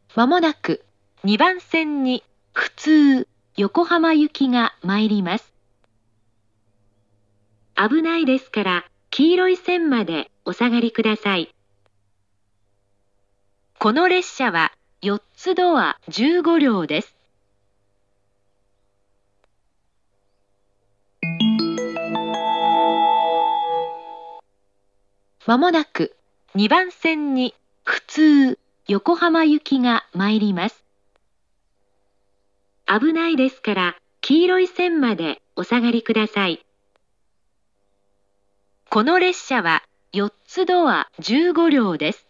まもなく2番線に普通横浜行きが参ります。危ないですから黄色い線までお下がりください。この列車は4つドア15両です。まもなく2番線に普通横浜行きが参ります。危ないですから黄色い線までお下がりください。この列車は4つドア15両です。